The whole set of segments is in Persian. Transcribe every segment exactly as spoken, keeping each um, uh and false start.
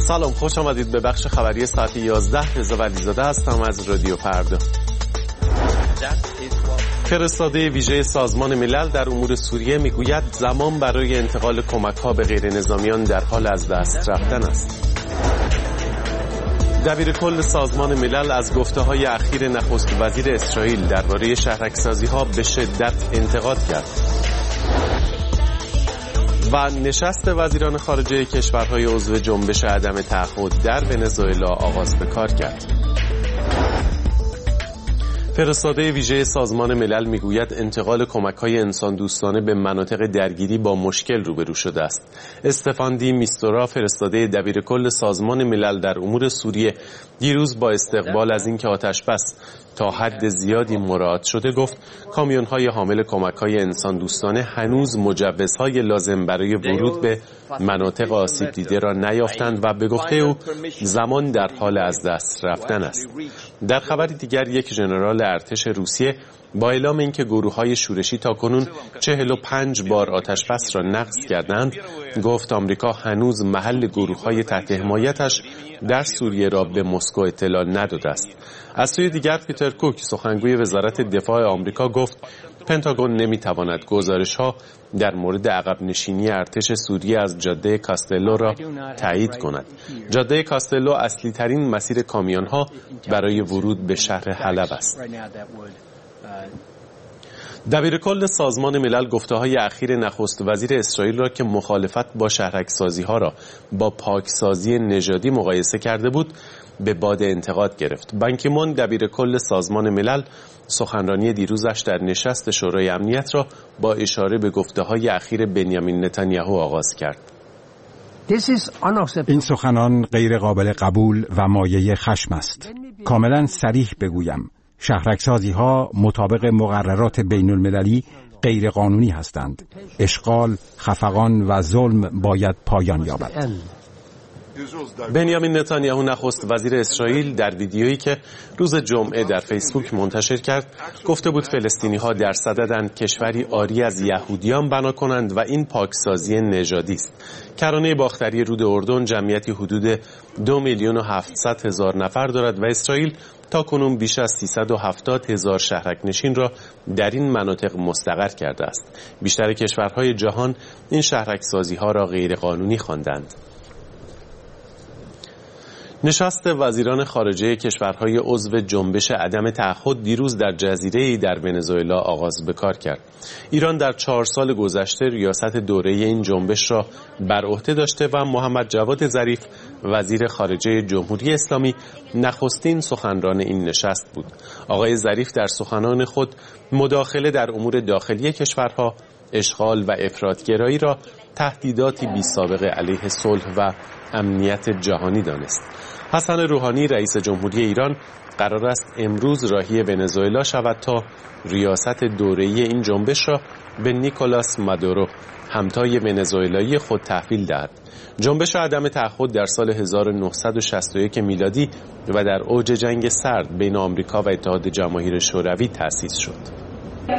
سلام، خوش آمدید به بخش خبری ساعت یازده. رضا ولیزاده هستم از رادیو فردا. فرستاده ویژه سازمان ملل در امور سوریه میگوید زمان برای انتقال کمک‌ها به غیر نظامیان در حال از دست رفتن است. دبیر کل سازمان ملل از گفته‌های اخیر نخست وزیر اسرائیل درباره شهرک‌سازی‌ها به شدت انتقاد کرد. و نشست وزیران خارجه کشورهای عضو جنبش عدم تعهد در ونزوئلا آغاز به کار کرد. فرستاده ویژه سازمان ملل میگوید انتقال کمک‌های انسان دوستانه به مناطق درگیری با مشکل روبرو شده است. استفان دی میستورا، فرستاده دبیر کل سازمان ملل در امور سوریه، دیروز با استقبال از اینکه آتش‌بس تا حد زیادی مراعات شده گفت کامیون‌های حامل کمک‌های انسان دوستانه هنوز مجوزهای لازم برای ورود به مناطق آسیب دیده را نیافتند و به گفته او زمان در حال از دست رفتن است. در خبری دیگر یک ژنرال ارتش روسیه با اعلام اینکه گروه‌های شورشی تاکنون چهل و پنج بار آتش‌بس را نقض کردند گفت آمریکا هنوز محل گروه‌های تحت حمایتش در سوریه را به مسکو اطلاع نداده است. از سوی دیگر پیتر کوک، سخنگوی وزارت دفاع آمریکا، گفت پنتاگون نمیتواند گزارش‌ها در مورد عقب نشینی ارتش سوریه از جاده کاستلو را تایید کند. جاده کاستلو اصلی ترین مسیر کامیون‌ها برای ورود به شهر حلب است. دبیر کل سازمان ملل گفته‌های اخیر نخست وزیر اسرائیل را که مخالفت با شهرک‌سازی‌ها را با پاکسازی نژادی مقایسه کرده بود به باد انتقاد گرفت. بان کی مون، دبیر کل سازمان ملل، سخنرانی دیروزش در نشست شورای امنیت را با اشاره به گفته‌های اخیر بنیامین نتانیاهو آغاز کرد. این سخنان غیر قابل قبول و مایه خشم است. کاملا صریح بگویم، شهرک‌سازی ها مطابق مقررات بین المللی غیر قانونی هستند. اشغال، خفقان و ظلم باید پایان یابد. بنیامین نتانیاهو، نخست وزیر اسرائیل، در ویدیویی که روز جمعه در فیسبوک منتشر کرد گفته بود فلسطینی ها در صددند کشوری عاری از یهودیان بنا کنند و این پاکسازی نژادی است. کرانه باختری رود اردن جمعیتی حدود دو میلیون و هفتصد هزار نفر دارد و اسرائیل تا کنون بیش از سیصد و هفتاد هزار شهرک نشین را در این مناطق مستقر کرده است. بیشتر کشورهای جهان این شهرک سازی ها را غیر قانونی خواندند. نشست وزیران خارجه کشورهای عضو جنبش عدم تعهد دیروز در جزیره‌ای در ونزوئلا آغاز به کار کرد. ایران در چهار سال گذشته ریاست دوره این جنبش را بر عهده داشته و محمد جواد ظریف، وزیر خارجه جمهوری اسلامی، نخستین سخنران این نشست بود. آقای ظریف در سخنان خود مداخله در امور داخلی کشورها، اشغال و افراط‌گرایی را تهدیداتی بی‌سابقه علیه صلح و امنیت جهانی دانست. حسن روحانی، رئیس جمهوری ایران، قرار است امروز راهی ونزوئلا شود تا ریاست دوره‌ای این جنبش را به نیکولاس مادورو، همتای ونزوئلایی خود، تحویل دهد. جنبش عدم تعهد در سال هزار و نهصد و شصت و یک میلادی و در اوج جنگ سرد بین آمریکا و اتحاد جماهیر شوروی تأسیس شد.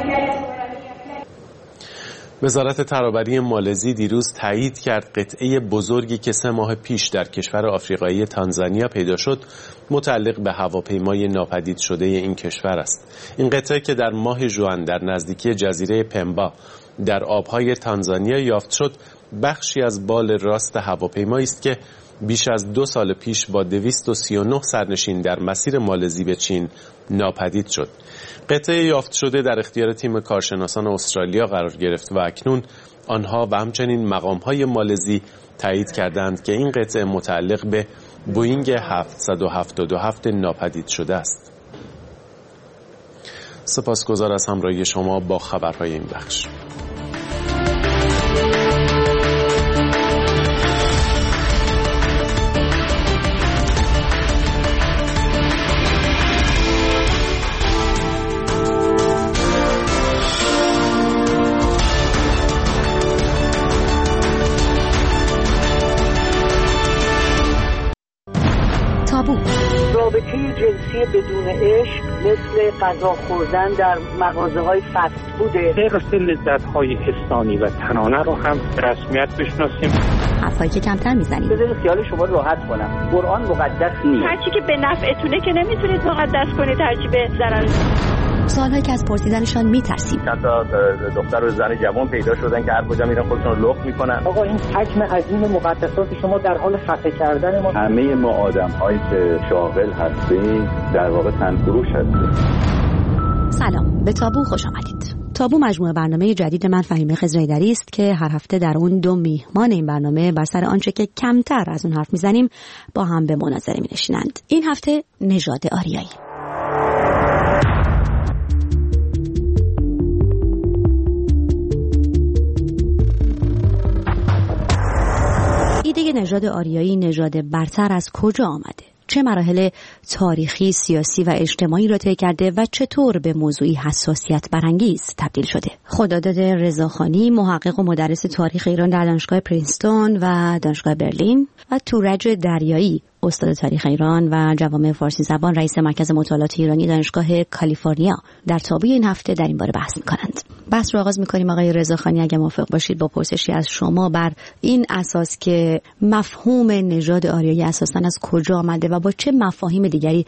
وزارت ترابری مالزی دیروز تایید کرد قطعه بزرگی که سه ماه پیش در کشور آفریقایی تانزانیا پیدا شد متعلق به هواپیمای ناپدید شده این کشور است. این قطعه که در ماه ژوئن در نزدیکی جزیره پمبا در آبهای تانزانیا یافت شد بخشی از بال راست هواپیمایی است که بیش از دو سال پیش با دویست و سی و نه سرنشین در مسیر مالزی به چین ناپدید شد. قطعه یافت شده در اختیار تیم کارشناسان استرالیا قرار گرفت و اکنون آنها و همچنین مقام‌های مالزی تایید کردند که این قطعه متعلق به بوئینگ هفتصد و هفتاد و هفت ناپدید شده است. سپاسگزار از همراهی شما با خبرهای این بخش. رابطه جنسی بدون عشق مثل غذا خوردن در مغازه‌های فست فوده. طبق لذت‌های حسانی و تنانه رو هم به رسمیت بشناسیم. حرفایی که کمتر میزنید. بذارید خیال شما راحت کنم. قرآن مقدس نیست. هرچی که به نفعتونه که نمیتونید مقدس کنید، هرچی به ضررتونه. سوالایی که از پرسیدنشان میترسیم. چند تا دختر و زن جوان پیدا شدن که هر کجا میرن خودشون رو لخت میکنن. آقا این حجم عظیم مقدسات شما در حال خفه کردن ما. همه ما آدم‌هایی که شاغل هستیم در واقع تنفروش هستیم. سلام، به تابو خوش آمدید. تابو مجموعه برنامه جدید من فهیمه خضرایدری است که هر هفته در اون دو میهمان این برنامه بر سر آنچه که کمتر از اون حرف میزنیم با هم به مناظره مینشینند. این هفته نژاد آریایی. ایده نژاد آریایی نژاد برتر از کجا آمده؟ چه مراحل تاریخی، سیاسی و اجتماعی را طی کرده و چطور به موضوعی حساسیت برانگیز تبدیل شده؟ خداداد رضاخانی، محقق و مدرس تاریخ ایران در دانشگاه پرینستون و دانشگاه برلین، و تورج دریایی، استاد تاریخ ایران و جوامع فارسی زبان، رئیس مرکز مطالعات ایرانی دانشگاه کالیفرنیا، در تابوی این هفته در این باره بحث می‌کنند. بحث رو آغاز می‌کنیم آقای رضاخانی، اگه موافق باشید، با پرسشی از شما بر این اساس که مفهوم نژاد آریایی اساساً از کجا آمده و با چه مفاهیم دیگری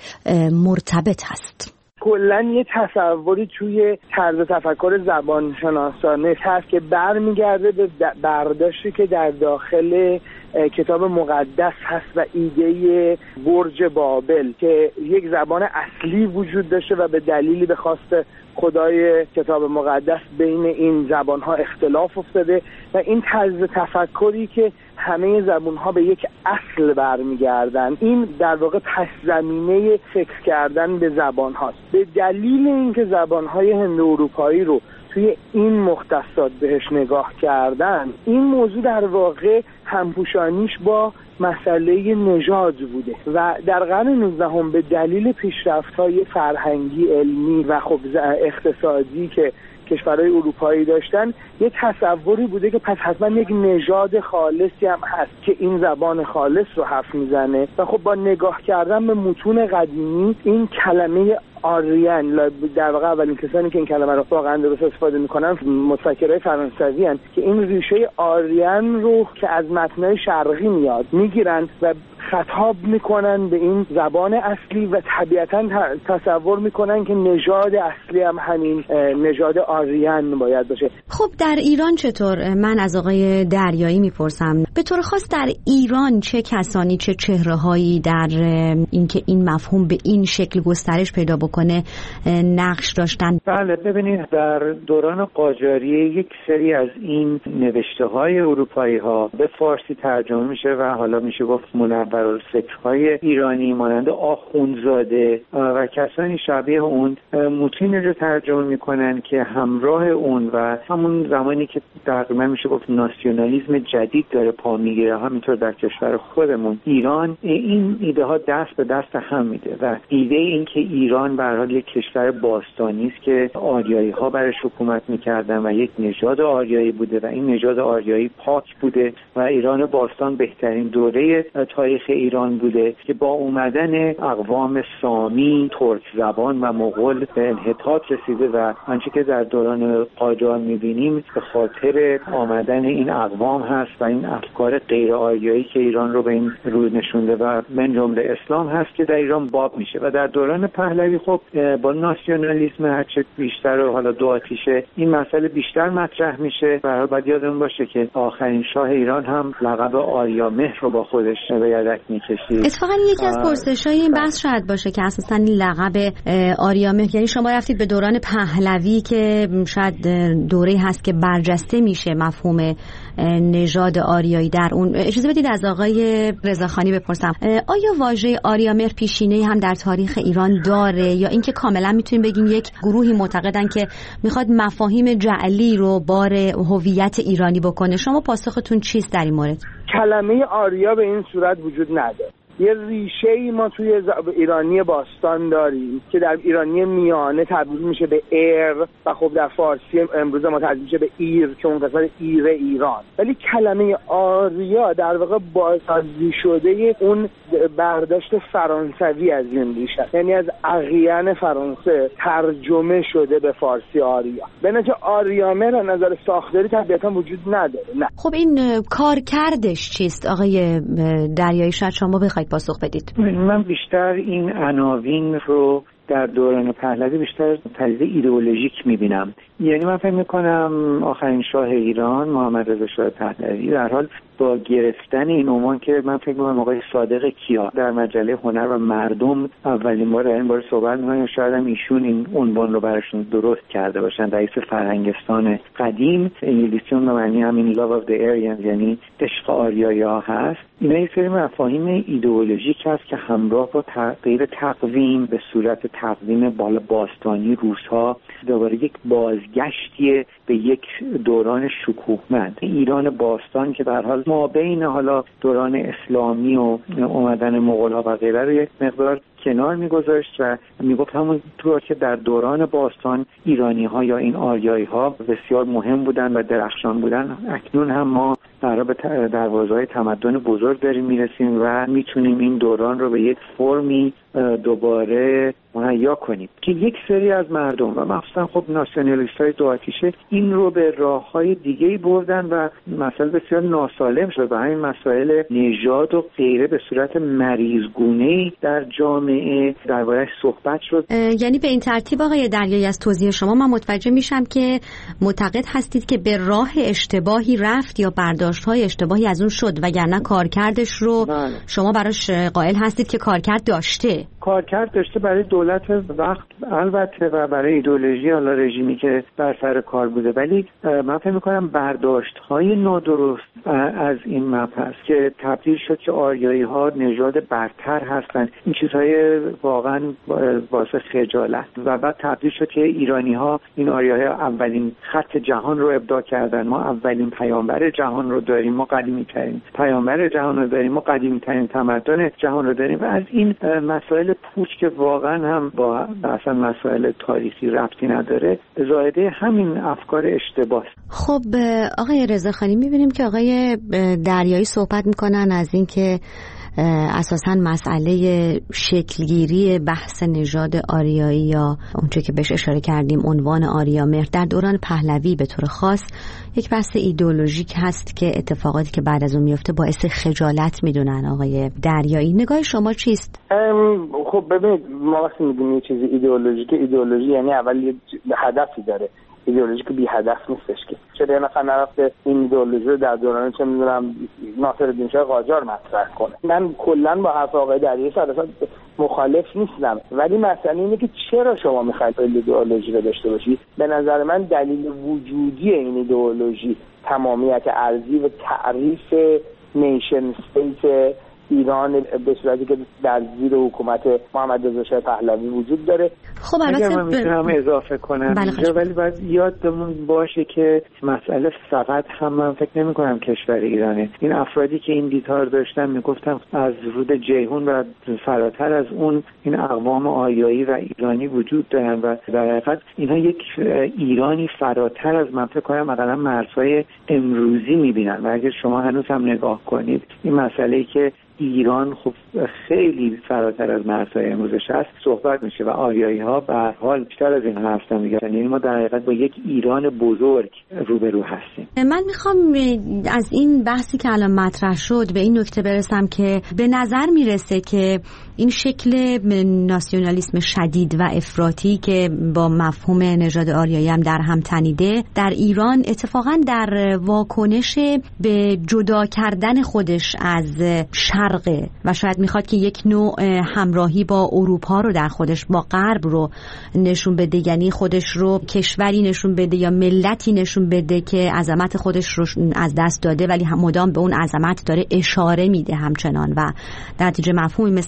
مرتبط هست؟ کلاً یه تصوری توی طرز تفکر زبانشناسانه هست که برمیگرده به برداشتی که در داخل کتاب مقدس هست و ایده برج بابل که یک زبان اصلی وجود داشته و به دلیلی به خواست خدای کتاب مقدس بین این زبانها اختلاف افتاده و این طرز تفکری که همه زبانها به یک اصل برمیگردن، این در واقع پس زمینه فکر کردن به زبان هاست. به دلیل اینکه زبانهای هند اروپایی رو توی این مختصات بهش نگاه کردن، این موضوع در واقع همپوشانیش با مسئله نژاد بوده و در قرن نوزدهم به دلیل پیشرفت‌های فرهنگی، علمی و خب اقتصادی که کشورهای اروپایی داشتن، یه تصوری بوده که پس حتما یک نژاد خالصی هم هست که این زبان خالص رو حرف میزنه و خب با نگاه کردن به متون قدیمی این کلمه آریان، در واقع اولین کسانی که این کلمه رو واقعا درست استفاده میکنن متفکرای فرانسوی هستند که این ریشه آریان رو که از متنای شرقی میاد میگیرن و خطاب میکنن به این زبان اصلی و طبیعتا تصور میکنن که نژاد اصلی هم همین نژاد آریان باید باشه. خب در ایران چطور؟ من از آقای دریایی میپرسم، به طور خاص در ایران چه کسانی، چه چهره‌هایی در اینکه این مفهوم به این شکل گسترش پیدا بکنه نقش داشتن؟ بله، ببینید در دوران قاجاریه یک سری از این نوشته‌های اروپایی ها به فارسی ترجمه میشه و حالا میشه گفت منورالفکرهای ایرانی مانند آخوندزاده و کسانی شبیه اون متونی رو ترجمه میکنن که همراه اون و همون زمانی که تقریبا میشه گفت ناسیونالیسم جدید داره پا میگیره، همینطور در کشور خودمون ایران این ایده ها دست به دست هم میده و ایده این که ایران به هر حال یک کشور باستانی است که آریایی ها برش حکومت میکردن و یک نژاد آریایی بوده و این نژاد آریایی پاک بوده و ایران باستان بهترین دوره تاریخ ایران بوده که با اومدن اقوام سامی، ترک زبان و مغول به انحطاط رسیده و آنچه که در دوران قاجار میبینیم به خاطر آمدن این اقوام هست و این افکار غیر آریایی که ایران رو به این روی نشونده و من جمله اسلام هست که در ایران باب میشه و در دوران پهلوی خب با ناسیونالیسم هرچه بیشتر و حالا دو آتیشه این مسئله بیشتر مطرح میشه و باید یادمون باشه که آخرین شاه ایران هم لقب آریامهر رو با خودش به یدک میکشید. اتفاقا یکی از پرسش‌های این بحث شاید باشه که اساساً این لقب آریامهر، یعنی شما رفتید به دوران پهلوی که شاید دوره هست که برجسته میشه مفهوم نژاد آریایی در اون. اجازه بدید از آقای رضاخانی بپرسم، آیا واژه آریامهر پیشینه‌ای هم در تاریخ ایران داره یا اینکه کاملا میتونیم بگیم یک گروهی معتقدن که میخواد مفاهیم جعلی رو بار هویت ایرانی بکنه؟ شما پاسختون چیست در این مورد؟ کلمه آریا به این صورت وجود نداره. یه ریشه‌ای ما توی ایرانی باستان داریم که در ایرانی میانه تبدیل میشه به ایر و خب در فارسی امروز ما تبدیل میشه به ایر که اون قسمت ایر ایران. ولی کلمه آریا در واقع بازسازی شده اون برداشت فرانسوی از این ریشه، یعنی از اقیان فرانسه ترجمه شده به فارسی آریا. به نتیجه آریامر از نظر ساختاری طبیعتا وجود نداره. نه. خب این کارکردش چیست آقای دریایی؟ شاید شما بخواید پاسخ بدید. من بیشتر این عناوین رو در دوران پهلوی بیشتر پدیده ایدئولوژیک می‌بینم. یعنی من فکر می‌کنم آخرین شاه ایران محمد رضا شاه پهلوی در حال با گرفتن این عنوان که من فکر می‌کنم آقای صادق کیا در مجله هنر و مردم اولین بار این بار صحبت می‌کنن، شاید هم ایشون این عنوان رو براشون درست کرده باشن. رئیس فرهنگستان قدیم، انگلیسی اون معنی همین love of the Aryans یعنی عشق آریایی‌ها هست. اینا یه سری مفاهیم ایدئولوژیک هست که همراه با تغییر تقویم به صورت تقویم بالا باستانی روس‌ها دوباره یک بازگشتی به یک دوران شکوهمند ایران باستان که در حال ما بین حالا دوران اسلامی و اومدن مغول‌ها و غیره رو یک مقدار کنار می‌گذاشت و میگفت همونطور که در دوران باستان ایرانی‌ها یا این آریایی‌ها بسیار مهم بودن و درخشان بودن، اکنون هم ما برای به دروازه‌های تمدن بزرگ داریم میرسیم و میتونیم این دوران رو به یک فرمی دوباره مهیا کنیم که یک سری از مردم و مخصوصا خب ناسیونالیست‌های دو آتیشه این رو به راه‌های دیگه‌ای بردن و مسائل بسیار ناسالم شد و همین مسائل نژاد و غیره به صورت مریضگونه‌ای در جامعه درباره‌اش صحبت شد. یعنی به این ترتیب آقای دریایی از توضیح شما من متوجه میشم که معتقد هستید که به راه اشتباهی رفت یا برداشت‌های اشتباهی از اون شد وگرنه کارکردش رو بله. شما براش قائل هستید که کارکرد داشته. کارکرد داشته برای دولت وقت البته و برای ایدئولوژی حالا رژیمی که بر سر کار بوده، ولی من فکر می‌کنم برداشت‌های نادرست از این مبحث که تبدیل شد که آریایی‌ها نژاد برتر هستند، این چیزهای واقعا باعث خجالت و بعد تبدیل شد که ایرانی‌ها این آریایی‌ها اولین خط جهان رو ابداع کردن، ما اولین پیامبر جهان رو داریم، ما قدیمی‌ترین پیامبر جهان رو داریم، ما قدیمی‌ترین تمدن جهان رو داریم و از این مسائل پوچ که واقعا هم با اصلا مسائل تاریخی ربطی نداره زائده همین افکار اشتباه. خب آقای رضاخانی می‌بینیم که آقای دریایی صحبت می‌کنن از این که اساساً مسئله شکلگیری بحث نژاد آریایی یا اونچه که بهش اشاره کردیم عنوان آریامهر در دوران پهلوی به طور خاص یک بحث ایدئولوژیک هست که اتفاقاتی که بعد از اون میفته باعث خجالت میدونن. آقای دریایی نگاه شما چیست؟ خب ببینید ما وقتی میگیم یه چیزی ایدئولوژیکه، ایدئولوژی یعنی اول یه هدفی داره، ایدئولوژی که بی هدف نیستش که. چرا یه نفر نرفته این ایدئولوژی رو در دوران چه میدونم ناصرالدین شاه قاجار مطرح کنه؟ من کلا با حرف آقای دریایی صد درصد مخالف نیستم، ولی مسئله اینه که چرا شما میخواید این ایدئولوژی رو داشته باشید؟ به نظر من دلیل وجودی این ایدئولوژی تمامیت ارضی و تعریف نیشن استیت ایران به صورتی که در زیر حکومت محمد رضا شاه پهلوی وجود داره. خب البته من میتونم اضافه کنم اینجا، ولی باید یادمون باشه که مسئله فقط هم من فکر نمی کنم کشور ایرانه. این افرادی که این دیدار داشتن میگفتن از رود جیهون و فراتر از اون این اقوام آریایی و ایرانی وجود دارن و در حقیقت اینها یک ایرانی فراتر از من فکر کنم مثلا مرزهای امروزی میبینن و اگر شما هنوز هم نگاه کنید این مسئله‌ای که ایران خب خیلی فراتر از مرزهای امروزش هست صحبت میشه و آریایی ها به هر حال بیشتر از این هستن میگن، یعنی ما در حقیقت با یک ایران بزرگ روبرو هستیم. من میخوام از این بحثی که الان مطرح شد به این نکته برسم که به نظر میرسه که این شکل ناسیونالیسم شدید و افراطی که با مفهوم نژاد آریایی هم در هم تنیده در ایران اتفاقا در واکنش به جدا کردن خودش از شرقه و شاید میخواد که یک نوع همراهی با اروپا رو در خودش با غرب رو نشون بده، یعنی خودش رو کشوری نشون بده یا ملتی نشون بده که عظمت خودش رو از دست داده ولی هم مدام به اون عظمت داره اشاره میده همچنان و در نتیجه مفهومی مثل نژاد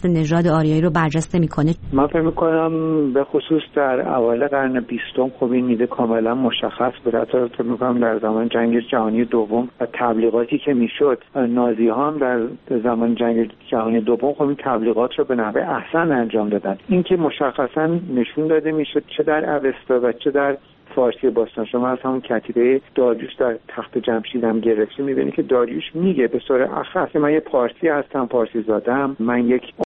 نژاد آریایی رو برجسته میکنه؟ من فکر میکنم به خصوص در اوایل قرن بیستم خب این ایده کاملا مشخص بود. حتی فکر میکنم در زمان جنگ جهانی دوم و تبلیغاتی که میشد، نازی ها هم در زمان جنگ جهانی دوم خب این تبلیغات رو به نحو احسن انجام دادن. این که مشخصا نشون داده میشد چه در اوستا و چه در فارسی باستان. شما از همون کتیبه داریوش در تخت جمشید هم گرفتی، میبینی که داریوش میگه به صورت اخص من یه پارسی هستم، پارسی زادم، من یک